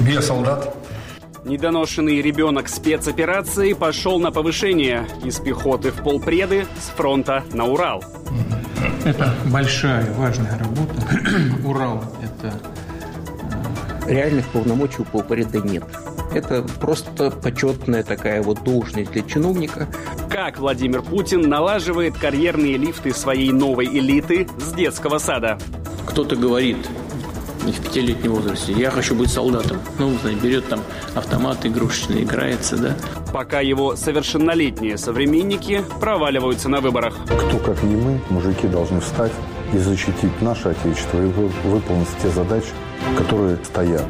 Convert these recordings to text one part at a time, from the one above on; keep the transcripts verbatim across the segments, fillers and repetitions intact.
Я солдат. Недоношенный ребенок спецоперации пошел на повышение из пехоты в полпреды, с фронта на Урал. Это большая, важная работа. Урал – это… Реальных полномочий у полпреда нет. Это просто почетная такая вот должность для чиновника. Как Владимир Путин налаживает карьерные лифты своей новой элиты с детского сада? Кто-то говорит в пятилетнем возрасте: я хочу быть солдатом. Ну, знаете, берет там автомат игрушечный, играется, да. Пока его совершеннолетние современники проваливаются на выборах. Кто, как не мы, мужики, должны встать и защитить наше Отечество и выполнить те задачи, которые стоят.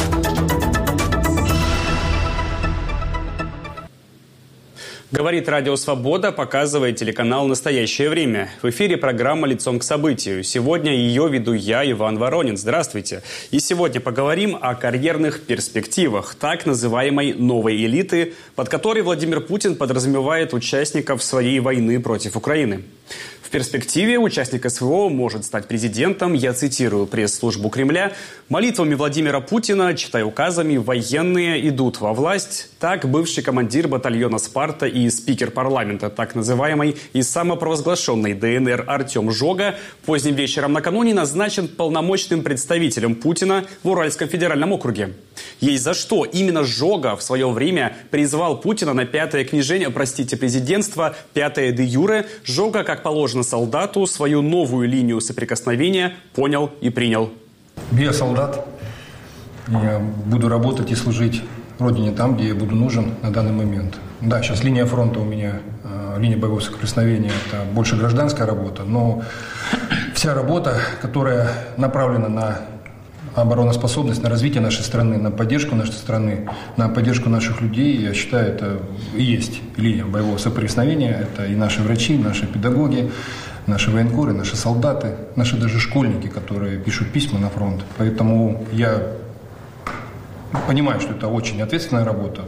Говорит Радио Свобода, показывает телеканал «Настоящее время». В эфире программа «Лицом к событию». Сегодня ее веду я, Иван Воронин. Здравствуйте. И сегодня поговорим о карьерных перспективах так называемой новой элиты, под которой Владимир Путин подразумевает участников своей войны против Украины. В перспективе участник СВО может стать президентом, я цитирую пресс-службу Кремля: «Молитвами Владимира Путина, читай указами, военные идут во власть». Так бывший командир батальона «Спарта» и спикер парламента так называемой и самопровозглашенной ДНР Артем Жога поздним вечером накануне назначен полномочным представителем Путина в Уральском федеральном округе. Есть за что. Именно Жога в свое время призвал Путина на пятое княжение, простите, президентство, пятое де юре. Жога, как положено солдату, свою новую линию соприкосновения понял и принял. Я солдат. Я буду работать и служить Родине там, где я буду нужен на данный момент. Да, сейчас линия фронта у меня, линия боевого соприкосновения, это больше гражданская работа, но вся работа, которая направлена на обороноспособность, на развитие нашей страны, на поддержку нашей страны, на поддержку наших людей, я считаю, это и есть линия боевого соприкосновения. Это и наши врачи, и наши педагоги, наши военкоры, наши солдаты, наши даже школьники, которые пишут письма на фронт. Поэтому я понимаю, что это очень ответственная работа.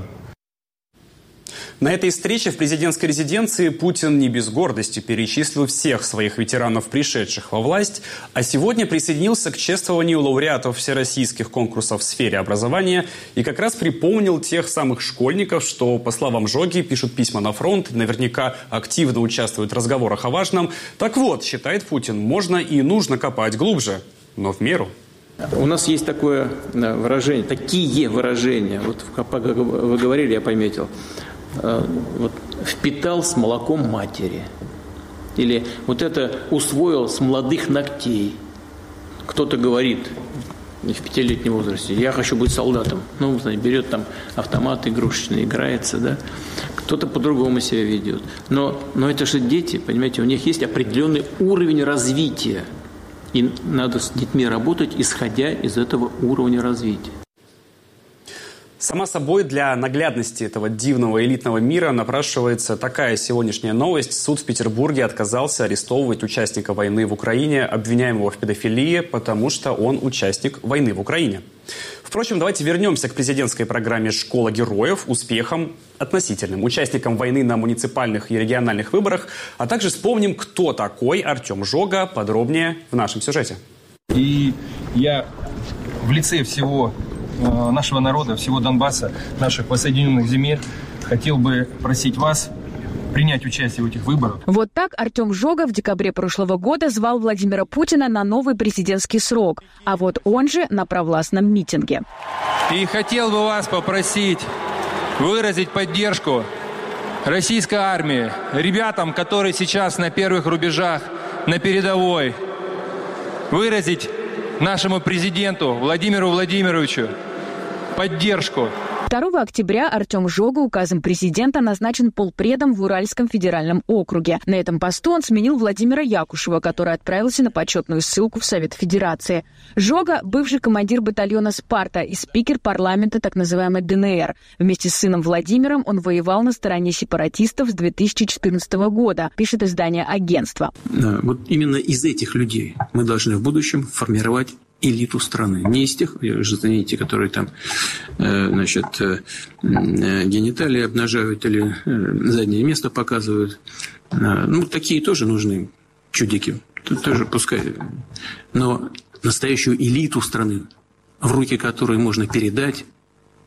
На этой встрече в президентской резиденции Путин не без гордости перечислил всех своих ветеранов, пришедших во власть, а сегодня присоединился к чествованию лауреатов всероссийских конкурсов в сфере образования и как раз припомнил тех самых школьников, что, по словам Жоги, пишут письма на фронт, наверняка активно участвуют в разговорах о важном. Так вот, считает Путин, можно и нужно копать глубже, но в меру. У нас есть такое выражение, такие выражения, вот вы говорили, я пометил. Вот, впитал с молоком матери. Или вот это усвоил с молодых ногтей. Кто-то говорит в пятилетнем возрасте: я хочу быть солдатом. Ну, знаете, берет там автомат игрушечный, играется, да. Кто-то по-другому себя ведет. Но, но это же дети, понимаете, у них есть определенный уровень развития. И надо с детьми работать, исходя из этого уровня развития. Сама собой, для наглядности этого дивного элитного мира напрашивается такая сегодняшняя новость. Суд в Петербурге отказался арестовывать участника войны в Украине, обвиняемого в педофилии, потому что он участник войны в Украине. Впрочем, давайте вернемся к президентской программе «Школа героев», успехам относительным, участникам войны на муниципальных и региональных выборах, а также вспомним, кто такой Артем Жога, подробнее в нашем сюжете. И я в лице всего нашего народа, всего Донбасса, наших воссоединенных земель, хотел бы просить вас принять участие в этих выборах. Вот так Артем Жога в декабре прошлого года звал Владимира Путина на новый президентский срок, а вот он же на провластном митинге. И хотел бы вас попросить выразить поддержку российской армии, ребятам, которые сейчас на первых рубежах, на передовой, выразить нашему президенту Владимиру Владимировичу поддержку. второго октября Артем Жога указом президента назначен полпредом в Уральском федеральном округе. На этом посту он сменил Владимира Якушева, который отправился на почетную ссылку в Совет Федерации. Жога – бывший командир батальона «Спарта» и спикер парламента так называемой ДНР. Вместе с сыном Владимиром он воевал на стороне сепаратистов с две тысячи четырнадцатого года, пишет издание «Агентство». Вот именно из этих людей мы должны в будущем формировать элиту страны. Не из тех, вы же знаете, которые там э, значит, э, гениталии обнажают или э, заднее место показывают. Э, ну, такие тоже нужны, чудики. Тут тоже пускай. Но настоящую элиту страны, в руки которой можно передать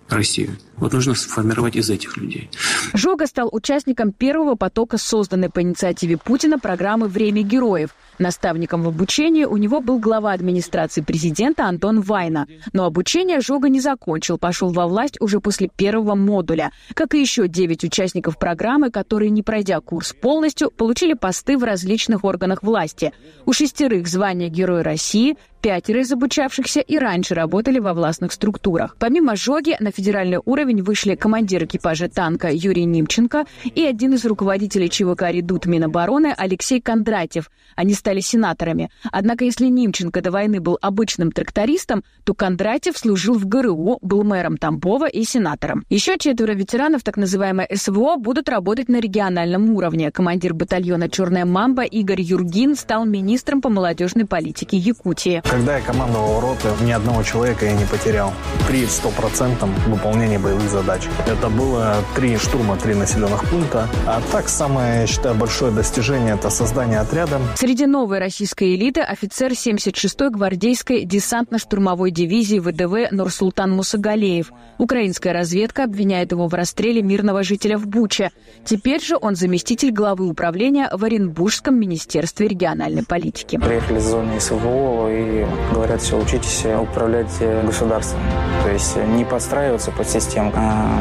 Россию. Вот нужно сформировать из этих людей. Жога стал участником первого потока созданной по инициативе Путина программы «Время героев». Наставником в обучении у него был глава администрации президента Антон Вайна. Но обучение Жога не закончил, пошел во власть уже после первого модуля. Как и еще девять участников программы, которые, не пройдя курс полностью, получили посты в различных органах власти. У шестерых звание Героя России, пятеро из обучавшихся и раньше работали во властных структурах. Помимо Жоги, на федеральный уровень вышли командир экипажа танка Юрий Нимченко и один из руководителей ЧВК «Редут» Минобороны Алексей Кондратьев. Они стали сенаторами. Однако, если Нимченко до войны был обычным трактористом, то Кондратьев служил в ГРУ, был мэром Тамбова и сенатором. Еще четверо ветеранов так называемой СВО будут работать на региональном уровне. Командир батальона «Черная мамба» Игорь Юргин стал министром по молодежной политике Якутии. Когда я командовал роты, ни одного человека я не потерял при стопроцентном выполнении боевых задач. Это было три штурма, три населенных пункта. А так, самое, я считаю, большое достижение – это создание отряда. Среди новой российской элиты офицер семьдесят шестой гвардейской десантно-штурмовой дивизии ВДВ Нурсултан Мусагалеев. Украинская разведка обвиняет его в расстреле мирного жителя в Буче. Теперь же он заместитель главы управления в Оренбургском министерстве региональной политики. Приехали с зоны СВО и говорят, все, учитесь управлять государством. То есть не подстраиваться под систему, а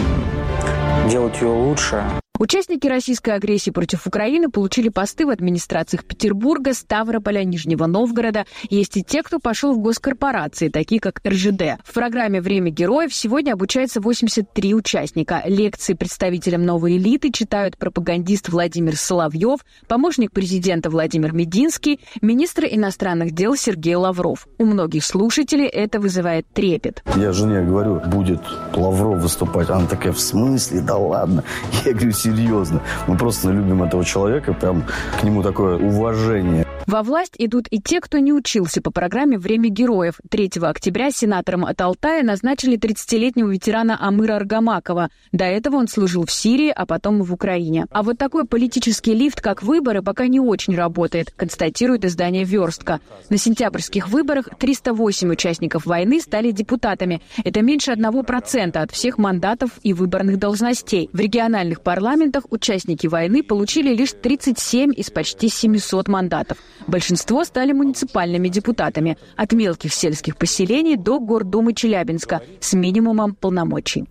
делать ее лучше. Участники российской агрессии против Украины получили посты в администрациях Петербурга, Ставрополя, Нижнего Новгорода. Есть и те, кто пошел в госкорпорации, такие как эр жэ дэ. В программе «Время героев» сегодня обучается восемьдесят три участника. Лекции представителям новой элиты читают пропагандист Владимир Соловьев, помощник президента Владимир Мединский, министр иностранных дел Сергей Лавров. У многих слушателей это вызывает трепет. Я жене говорю, будет Лавров выступать. Она такая, в смысле? Да ладно. Я говорю, серьезно. Мы просто любим этого человека, прям к нему такое уважение. Во власть идут и те, кто не учился по программе «Время героев». третьего октября сенатором от Алтая назначили тридцатилетнего ветерана Амыра Аргамакова. До этого он служил в Сирии, а потом и в Украине. А вот такой политический лифт, как выборы, пока не очень работает, констатирует издание «Верстка». На сентябрьских выборах триста восемь участников войны стали депутатами. Это меньше одного процента от всех мандатов и выборных должностей. В региональных парламентах участники войны получили лишь тридцать семь из почти семисот мандатов. Большинство стали муниципальными депутатами, от мелких сельских поселений до Гордумы Челябинска, с минимумом полномочий.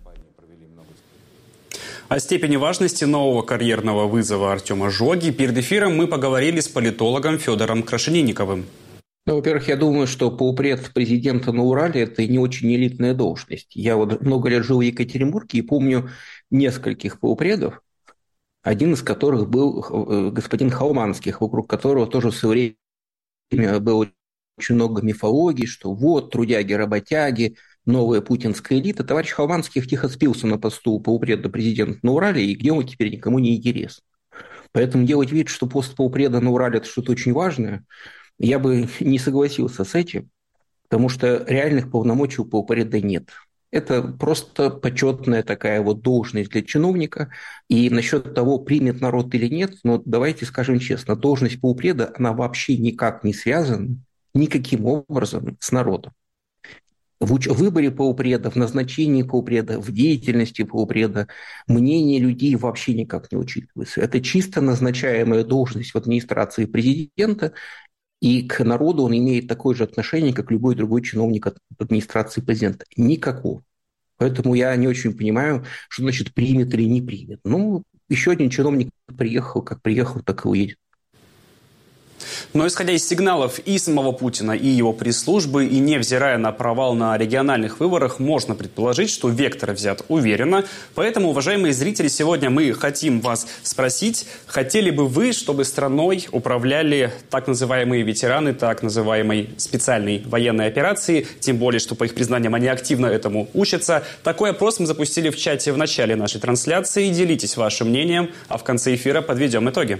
О степени важности нового карьерного вызова Артема Жоги перед эфиром мы поговорили с политологом Федором Крашенинниковым. Ну, во-первых, я думаю, что полпред президента на Урале – это не очень элитная должность. Я вот много лет жил в Екатеринбурге и помню нескольких полпредов, один из которых был господин Холманских, вокруг которого тоже в свое время было очень много мифологий, что вот, трудяги, работяги, новая путинская элита. Товарищ Холманских тихо спился на посту полпреда президента на Урале, и где он теперь никому не интересен. Поэтому делать вид, что пост полпреда на Урале – это что-то очень важное, я бы не согласился с этим, потому что реальных полномочий у полпреда нет. Это просто почетная такая вот должность для чиновника. И насчет того, примет народ или нет, ну, давайте скажем честно, должность полпреда, она вообще никак не связана никаким образом с народом. В выборе полпреда, в назначении полпреда, в деятельности полпреда мнение людей вообще никак не учитывается. Это чисто назначаемая должность в администрации президента, и к народу он имеет такое же отношение, как любой другой чиновник от администрации президента. Никакого. Поэтому я не очень понимаю, что значит примет или не примет. Ну, еще один чиновник приехал, как приехал, так и уедет. Но исходя из сигналов и самого Путина, и его пресс-службы, и невзирая на провал на региональных выборах, можно предположить, что вектор взят уверенно. Поэтому, уважаемые зрители, сегодня мы хотим вас спросить, хотели бы вы, чтобы страной управляли так называемые ветераны так называемой специальной военной операции, тем более, что, по их признаниям, они активно этому учатся. Такой опрос мы запустили в чате в начале нашей трансляции. Делитесь вашим мнением, а в конце эфира подведем итоги.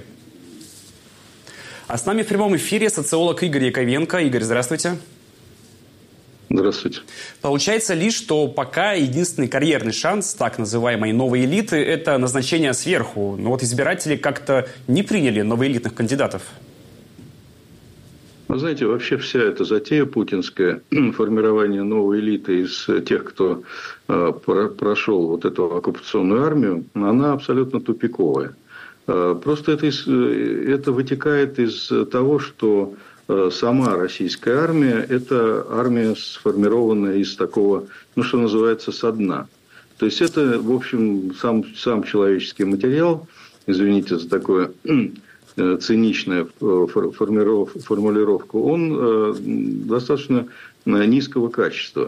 А с нами в прямом эфире социолог Игорь Яковенко. Игорь, здравствуйте. Здравствуйте. Получается ли, что пока единственный карьерный шанс так называемой новой элиты – это назначение сверху? Но вот избиратели как-то не приняли новоэлитных кандидатов. Вы знаете, вообще вся эта затея путинская, формирование новой элиты из тех, кто э, прошел вот эту оккупационную армию, она абсолютно тупиковая. Э, просто это, из, это вытекает из того, что э, сама российская армия – это армия, сформированная из такого, ну, что называется, со дна. То есть, это, в общем, сам, сам человеческий материал, извините за такое циничная формулировку, он достаточно низкого качества.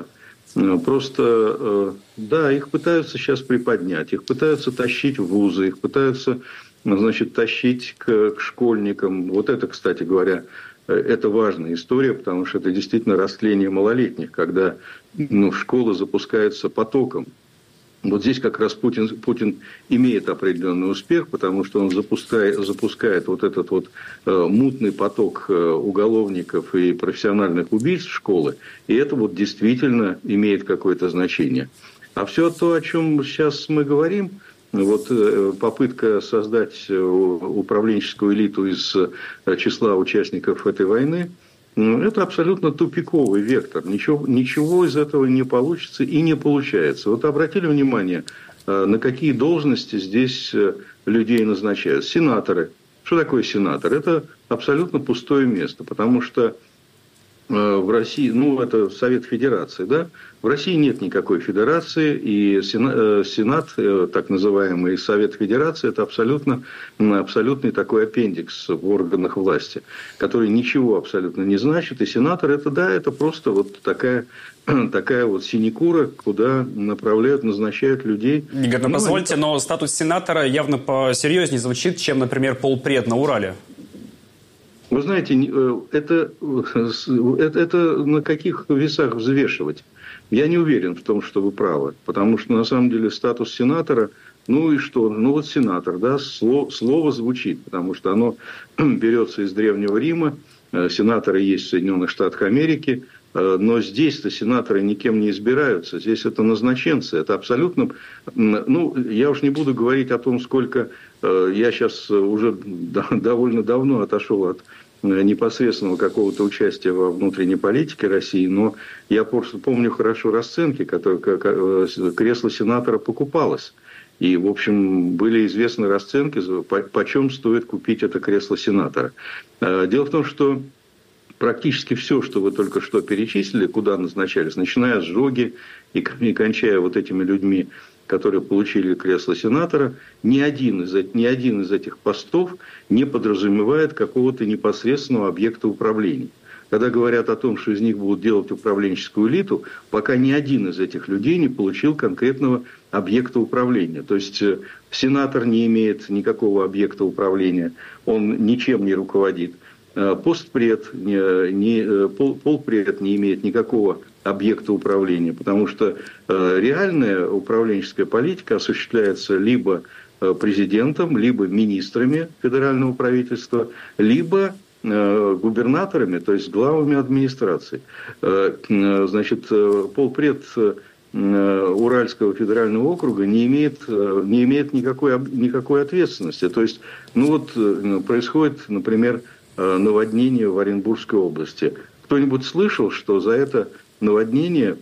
Просто, да, их пытаются сейчас приподнять, их пытаются тащить в вузы, их пытаются, значит, тащить к, к школьникам. Вот это, кстати говоря, это важная история, потому что это действительно растление малолетних, когда, ну, школа запускается потоком. Вот здесь как раз Путин, Путин имеет определенный успех, потому что он запускает, запускает вот этот вот э, мутный поток э, уголовников и профессиональных убийц в школы, и это вот действительно имеет какое-то значение. А все то, о чем сейчас мы говорим, вот э, попытка создать управленческую элиту из э, числа участников этой войны, это абсолютно тупиковый вектор. Ничего, ничего из этого не получится и не получается. Вот обратили внимание, на какие должности здесь людей назначают? Сенаторы. Что такое сенатор? Это абсолютно пустое место, потому что в России, ну, это Совет Федерации, да? В России нет никакой федерации, и Сенат, так называемый Совет Федерации, это абсолютно, абсолютный такой аппендикс в органах власти, который ничего абсолютно не значит. И сенатор, это, да, это просто вот такая, такая вот синекура, куда направляют, назначают людей. Игорь, ну, ну позвольте, они... но статус сенатора явно посерьезнее звучит, чем, например, полпред на Урале. Вы знаете, это, это, это на каких весах взвешивать? Я не уверен в том, что вы правы. Потому что, на самом деле, статус сенатора, ну и что? Ну вот сенатор, да, слово, слово звучит, потому что оно берется из Древнего Рима. Сенаторы есть в Соединенных Штатах Америки. Но здесь-то сенаторы никем не избираются. Здесь это назначенцы. Это абсолютно... Ну, я уж не буду говорить о том, сколько... Я сейчас уже довольно давно отошел от непосредственного какого-то участия во внутренней политике России, но я просто помню хорошо расценки, которые кресло сенатора покупалось. И, в общем, были известны расценки, почем стоит купить это кресло сенатора. Дело в том, что практически все, что вы только что перечислили, куда назначались, начиная с Жоги и кончая вот этими людьми, которые получили кресло сенатора, ни один из, ни один из этих постов не подразумевает какого-то непосредственного объекта управления. Когда говорят о том, что из них будут делать управленческую элиту, пока ни один из этих людей не получил конкретного объекта управления. То есть сенатор не имеет никакого объекта управления, он ничем не руководит. Постпред, не, не, пол, полпред не имеет никакого объекта управления, потому что э, реальная управленческая политика осуществляется либо э, президентом, либо министрами федерального правительства, либо э, губернаторами, то есть главами администрации. Э, э, значит, э, полпред э, Уральского федерального округа не имеет, э, не имеет никакой, никакой ответственности. То есть, ну вот э, происходит, например, наводнение в Оренбургской области. Кто-нибудь слышал, что за это наводнение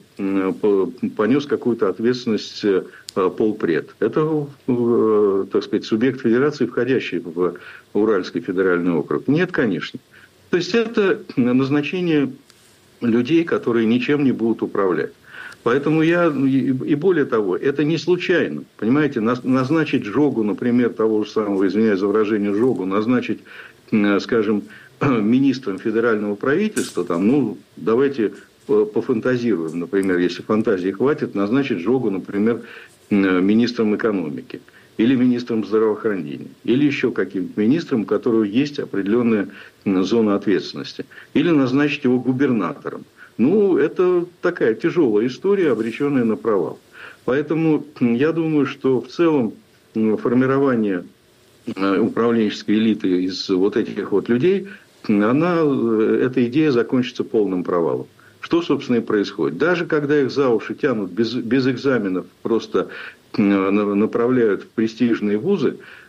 понес какую-то ответственность полпред? Это, так сказать, субъект федерации, входящий в Уральский федеральный округ? Нет, конечно. То есть это назначение людей, которые ничем не будут управлять. Поэтому я, и более того, это не случайно. Понимаете, назначить Жогу, например, того же самого, извиняюсь за выражение, Жогу, назначить, скажем, министром федерального правительства, там, ну, давайте пофантазируем, например, если фантазии хватит, назначить Жогу, например, министром экономики, или министром здравоохранения, или еще каким-то министром, у которого есть определенная зона ответственности, или назначить его губернатором. Ну, это такая тяжелая история, обреченная на провал. Поэтому я думаю, что в целом формирование управленческой элиты из вот этих вот людей, она, эта идея закончится полным провалом. Что, собственно, и происходит. Даже когда их за уши тянут без, без экзаменов, просто направляют в престижные вузы,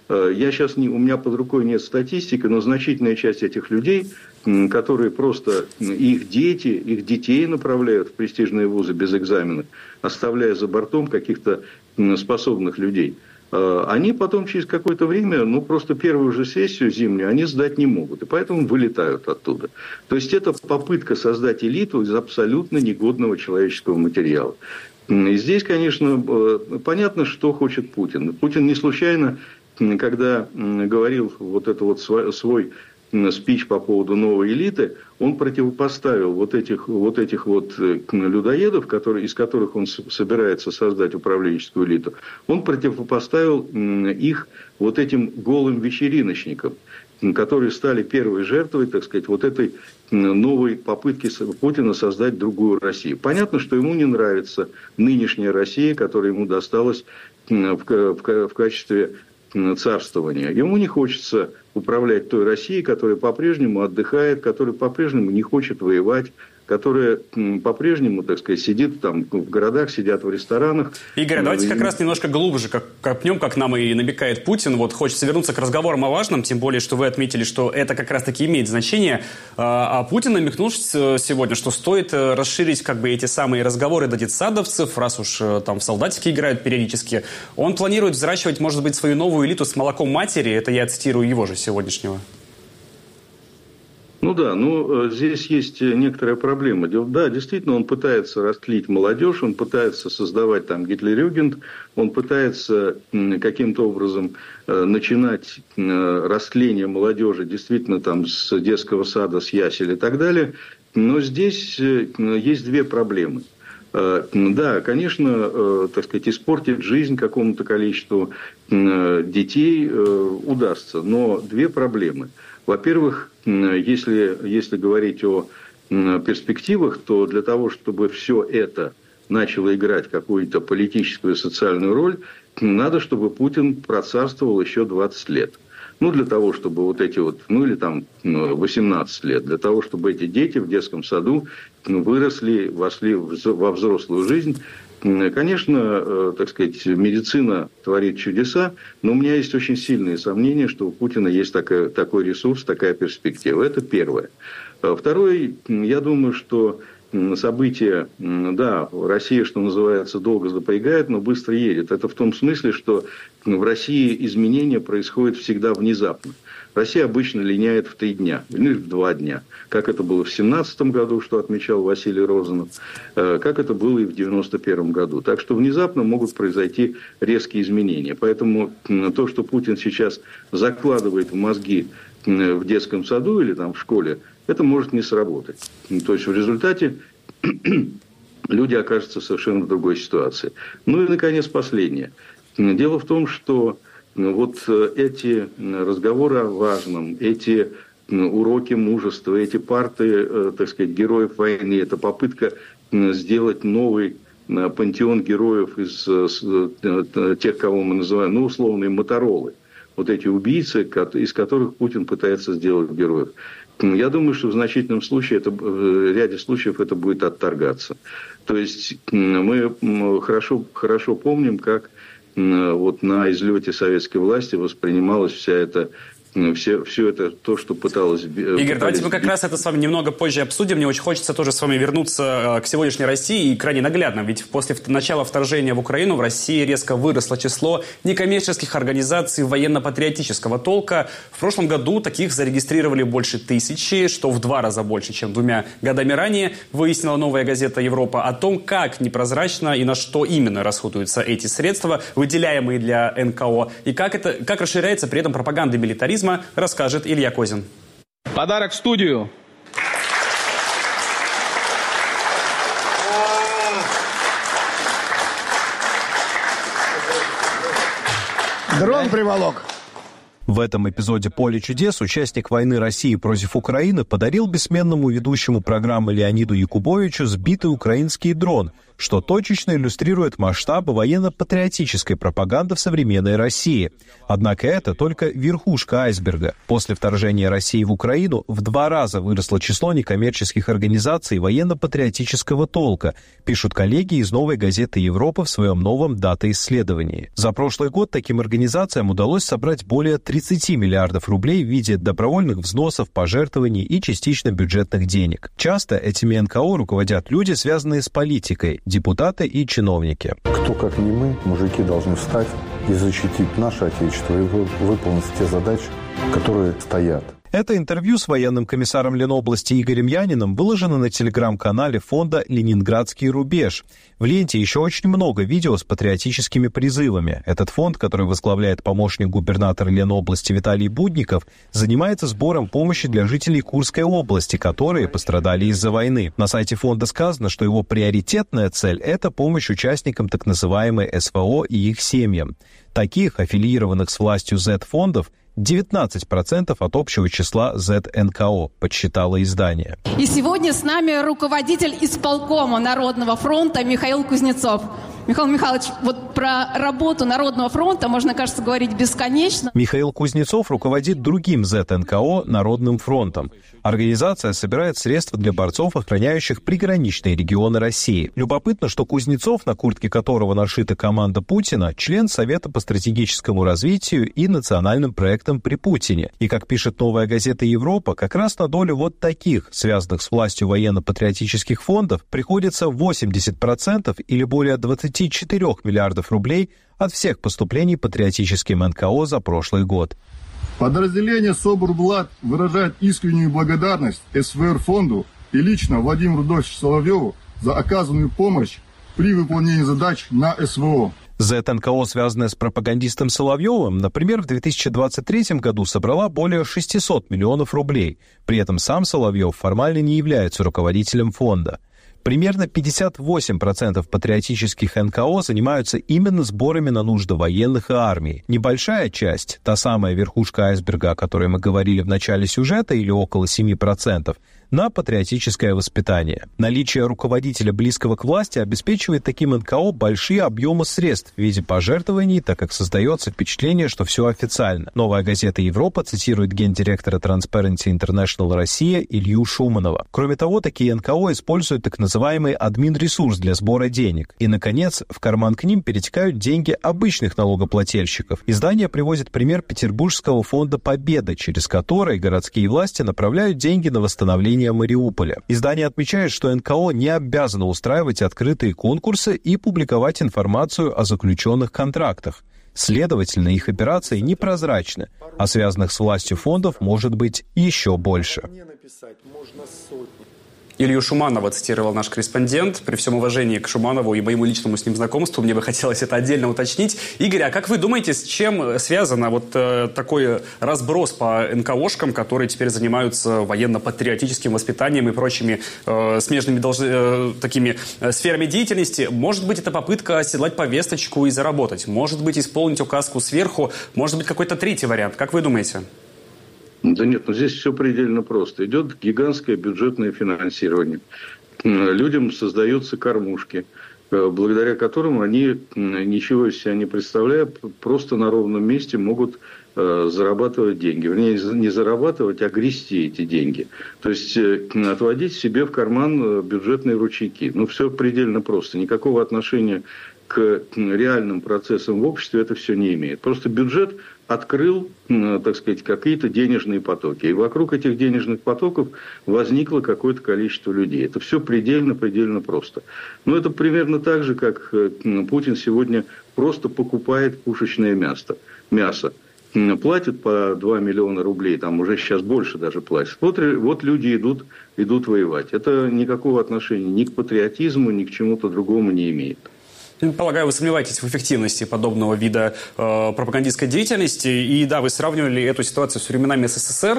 Я сейчас не, у меня под рукой нет статистики, но значительная часть этих людей, которые просто их дети, их детей направляют в престижные вузы без экзаменов, оставляя за бортом каких-то способных людей, они потом через какое-то время, ну просто первую же сессию зимнюю, они сдать не могут, и поэтому вылетают оттуда. То есть это попытка создать элиту из абсолютно негодного человеческого материала. И здесь, конечно, понятно, что хочет Путин. Путин не случайно, когда говорил вот это вот свой спич по поводу новой элиты, он противопоставил вот этих вот, этих вот людоедов, которые, из которых он собирается создать управленческую элиту, он противопоставил их вот этим голым вечериночникам, которые стали первой жертвой, так сказать, вот этой новой попытки Путина создать другую Россию. Понятно, что ему не нравится нынешняя Россия, которая ему досталась в, в, в качестве царствования. Ему не хочется управлять той Россией, которая по-прежнему отдыхает, которая по-прежнему не хочет воевать, которая по-прежнему, так сказать, сидит там в городах, сидят в ресторанах. Игорь, давайте как раз немножко глубже как, копнем, как нам и намекает Путин. Вот хочется вернуться к разговорам о важном, тем более, что вы отметили, что это как раз-таки имеет значение. А Путин намекнул сегодня, что стоит расширить как бы эти самые разговоры до детсадовцев, раз уж там в солдатики играют периодически. Он планирует взращивать, может быть, свою новую элиту с молоком матери. Это я цитирую его же сегодняшнего. Ну да, ну здесь есть некоторая проблема. Да, действительно, он пытается растлить молодежь, он пытается создавать там Гитлер-Югенд, он пытается каким-то образом начинать растление молодежи действительно там с детского сада, с ясель и так далее. Но здесь есть две проблемы. Да, конечно, так сказать, испортить жизнь какому-то количеству детей удастся, но две проблемы. Во-первых, если, если говорить о перспективах, то для того, чтобы все это начало играть какую-то политическую и социальную роль, надо, чтобы Путин процарствовал еще двадцать лет. Ну, для того, чтобы вот эти вот, ну, или там восемнадцать лет, для того, чтобы эти дети в детском саду выросли, вошли во взрослую жизнь. Конечно, так сказать, медицина творит чудеса, но у меня есть очень сильные сомнения, что у Путина есть такая, такой ресурс, такая перспектива. Это первое. Второе, я думаю, что события, да, Россия, что называется, долго запрягает, но быстро едет. Это в том смысле, что в России изменения происходят всегда внезапно. Россия обычно линяет в три дня, или в два дня. Как это было в семнадцатом году, что отмечал Василий Розанов, как это было и в девяносто первом году. Так что внезапно могут произойти резкие изменения. Поэтому то, что Путин сейчас закладывает в мозги в детском саду или там в школе, это может не сработать. То есть в результате люди окажутся совершенно в другой ситуации. Ну и, наконец, последнее. Дело в том, что вот эти разговоры о важном, эти уроки мужества, эти парты, так сказать, героев войны, это попытка сделать новый пантеон героев из тех, кого мы называем, ну, условные моторолы. Вот эти убийцы, из которых Путин пытается сделать героев. Я думаю, что в значительном случае, это, в ряде случаев это будет отторгаться. То есть мы хорошо, хорошо помним, как вот на излете советской власти воспринималась вся эта Все, все это то, что пыталось... Игорь, пытались... давайте мы как раз это с вами немного позже обсудим. Мне очень хочется тоже с вами вернуться к сегодняшней России и крайне наглядно. Ведь после начала вторжения в Украину в России резко выросло число некоммерческих организаций военно-патриотического толка. В прошлом году таких зарегистрировали больше тысячи, что в два раза больше, чем двумя годами ранее. Выяснила новая газета «Европа» о том, как непрозрачно и на что именно расходуются эти средства, выделяемые для эн ка о, и как, это, как расширяется при этом пропаганда милитаризма, расскажет Илья Козин. Подарок в студию. Дрон приволок. В этом эпизоде «Поле чудес» участник войны России против Украины подарил бессменному ведущему программы Леониду Якубовичу сбитый украинский дрон, что точечно иллюстрирует масштабы военно-патриотической пропаганды в современной России. Однако это только верхушка айсберга. После вторжения России в Украину в два раза выросло число некоммерческих организаций военно-патриотического толка, пишут коллеги из «Новой газеты Европы» в своем новом дата-исследовании. За прошлый год таким организациям удалось собрать более тридцати миллиардов рублей в виде добровольных взносов, пожертвований и частично бюджетных денег. Часто этими эн ка о руководят люди, связанные с политикой, депутаты и чиновники. Кто, как не мы, мужики, должны встать и защитить наше Отечество и выполнить те задачи, которые стоят. Это интервью с военным комиссаром Ленобласти Игорем Яниным выложено на телеграм-канале фонда «Ленинградский рубеж». В ленте еще очень много видео с патриотическими призывами. Этот фонд, который возглавляет помощник губернатора Ленобласти Виталий Будников, занимается сбором помощи для жителей Курской области, которые пострадали из-за войны. На сайте фонда сказано, что его приоритетная цель – это помощь участникам так называемой эс вэ о и их семьям. Таких, аффилированных с властью зет-фондов, девятнадцать процентов от общего числа зет эн ка о, подсчитало издание. И сегодня с нами руководитель исполкома Народного фронта Михаил Кузнецов. Михаил Михайлович, вот про работу Народного фронта можно, кажется, говорить бесконечно. Михаил Кузнецов руководит другим зет эн ка о «Народным фронтом». Организация собирает средства для борцов, охраняющих приграничные регионы России. Любопытно, что Кузнецов, на куртке которого нашита команда Путина, член Совета по стратегическому развитию и национальным проектам при Путине. И, как пишет «Новая газета Европа», как раз на долю вот таких, связанных с властью военно-патриотических фондов, приходится восемьдесят процентов или более двадцать четыре миллиардов рублей от всех поступлений патриотическим эн ка о за прошлый год. Подразделение СОБР-БЛАД выражает искреннюю благодарность эс вэ эр фонду и лично Владимиру Рудольфовичу Соловьеву за оказанную помощь при выполнении задач на эс вэ о. зет эн ка о, связанная с пропагандистом Соловьевым, например, в две тысячи двадцать третьем году собрала более шестисот миллионов рублей. При этом сам Соловьев формально не является руководителем фонда. Примерно пятьдесят восемь процентов патриотических эн ка о занимаются именно сборами на нужды военных и армии. Небольшая часть, та самая верхушка айсберга, о которой мы говорили в начале сюжета, или около семи процентов, на патриотическое воспитание. Наличие руководителя, близкого к власти, обеспечивает таким эн ка о большие объемы средств в виде пожертвований, так как создается впечатление, что все официально. «Новая газета Европа» цитирует гендиректора Transparency International Россия Илью Шуманова. Кроме того, такие эн ка о используют так называемый админ-ресурс для сбора денег. И, наконец, в карман к ним перетекают деньги обычных налогоплательщиков. Издание приводит пример Петербургского фонда «Победа», через который городские власти направляют деньги на восстановление Мариуполя. Издание отмечает, что эн ка о не обязано устраивать открытые конкурсы и публиковать информацию о заключенных контрактах. Следовательно, их операции непрозрачны, а связанных с властью фондов может быть еще больше. Илью Шуманова цитировал наш корреспондент. При всем уважении к Шуманову и моему личному с ним знакомству, мне бы хотелось это отдельно уточнить. Игорь, а как вы думаете, с чем связано вот э, такой разброс по эн ка о-шкам, которые теперь занимаются военно-патриотическим воспитанием и прочими э, смежными долж... э, такими э, сферами деятельности? Может быть, это попытка оседлать повесточку и заработать? Может быть, исполнить указку сверху? Может быть, какой-то третий вариант? Как вы думаете? Да нет, ну здесь все предельно просто. Идет гигантское бюджетное финансирование. Людям создаются кормушки, благодаря которым они, ничего из себя не представляя, просто на ровном месте могут зарабатывать деньги. Вернее, не зарабатывать, а грести эти деньги. То есть отводить себе в карман бюджетные ручейки. Ну, все предельно просто. Никакого отношения к реальным процессам в обществе это все не имеет. Просто бюджет открыл, так сказать, какие-то денежные потоки. И вокруг этих денежных потоков возникло какое-то количество людей. Это все предельно-предельно просто. Но это примерно так же, как Путин сегодня просто покупает пушечное мясо. мясо. Платит по два миллиона рублей, там уже сейчас больше даже платят. Вот, вот люди идут, идут воевать. Это никакого отношения ни к патриотизму, ни к чему-то другому не имеет. Полагаю, вы сомневаетесь в эффективности подобного вида э, пропагандистской деятельности. И да, вы сравнивали эту ситуацию с временами СССР.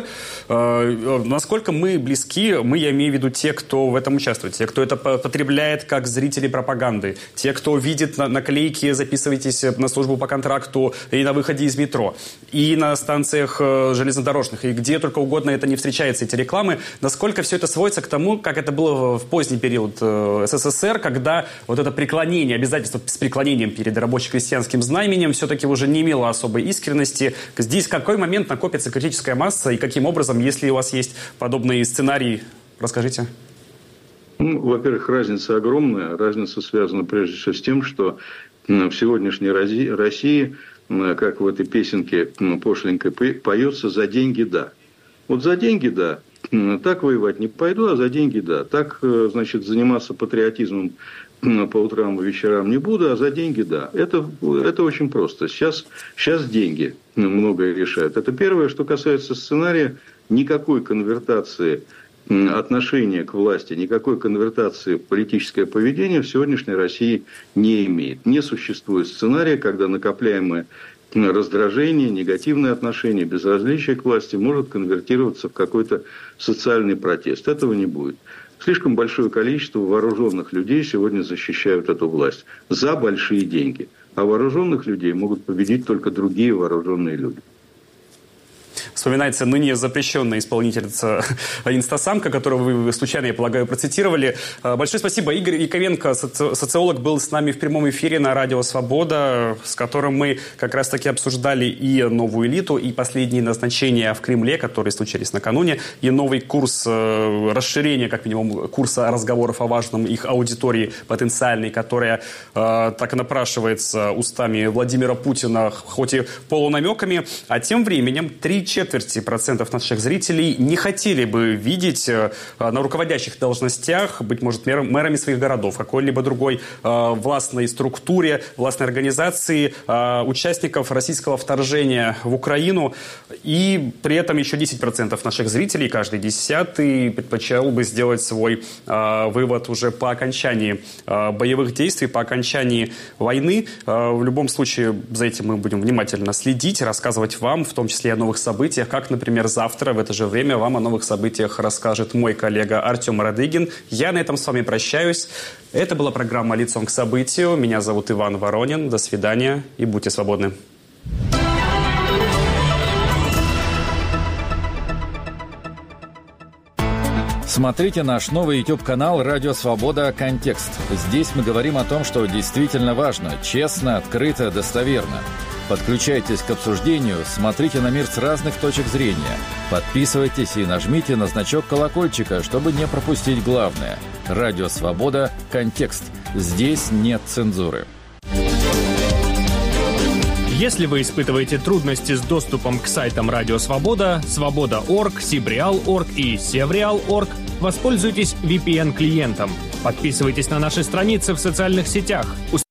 Э, насколько мы близки, мы, я имею в виду те, кто в этом участвует, те, кто это потребляет как зрители пропаганды, те, кто видит на, наклейки «Записывайтесь на службу по контракту» и на выходе из метро, и на станциях э, железнодорожных, и где только угодно это не встречается, эти рекламы. Насколько все это сводится к тому, как это было в поздний период э, СССР, когда вот это преклонение, обязательно с преклонением перед рабоче-крестьянским знаменем все-таки уже не имело особой искренности. Здесь в какой момент накопится критическая масса и каким образом, если у вас есть подобные сценарии, расскажите. Ну, во-первых, разница огромная. Разница связана прежде всего с тем, что в сегодняшней России, как в этой песенке пошленькой поется, за деньги да. Вот за деньги да. Так воевать не пойду, а за деньги да. Так, значит, заниматься патриотизмом по утрам и вечерам не буду, а за деньги да. Это, это очень просто. Сейчас, сейчас деньги многое решают. Это первое. Что касается сценария, никакой конвертации отношения к власти, никакой конвертации в политическое поведение в сегодняшней России не имеет. Не существует сценария, когда накопляемое раздражение, негативное отношение, безразличие к власти может конвертироваться в какой-то социальный протест. Этого не будет. Слишком большое количество вооруженных людей сегодня защищают эту власть за большие деньги. А вооруженных людей могут победить только другие вооруженные люди. Вспоминается ныне запрещенная исполнительница инстасамка, которую вы случайно, я полагаю, процитировали. Большое спасибо. Игорь Яковенко, соци- социолог, был с нами в прямом эфире на радио «Свобода», с которым мы как раз-таки обсуждали и новую элиту, и последние назначения в Кремле, которые случились накануне, и новый курс э, расширения, как минимум, курса разговоров о важном их аудитории потенциальной, которая э, так и напрашивается устами Владимира Путина, хоть и полунамеками. А тем временем три четверти процентов наших зрителей не хотели бы видеть э, на руководящих должностях, быть может, мэр, мэрами своих городов, какой-либо другой э, властной структуре, властной организации, э, участников российского вторжения в Украину. И при этом еще десять процентов наших зрителей, каждый десятый, предпочел бы сделать свой э, вывод уже по окончании э, боевых действий, по окончании войны. Э, в любом случае, за этим мы будем внимательно следить, рассказывать вам, в том числе о новых событиях, как, например, завтра в это же время вам о новых событиях расскажет мой коллега Артем Радыгин. Я на этом с вами прощаюсь. Это была программа «Лицом к событию». Меня зовут Иван Воронин. До свидания и будьте свободны. Смотрите наш новый YouTube-канал «Радио Свобода. Контекст». Здесь мы говорим о том, что действительно важно, честно, открыто, достоверно. Подключайтесь к обсуждению, смотрите на мир с разных точек зрения. Подписывайтесь и нажмите на значок колокольчика, чтобы не пропустить главное. «Радио Свобода. Контекст». Здесь нет цензуры. Если вы испытываете трудности с доступом к сайтам Радио Свобода, Свобода точка орг, Сибреал точка орг и Севреал точка орг, воспользуйтесь ви пи эн-клиентом. Подписывайтесь на наши страницы в социальных сетях.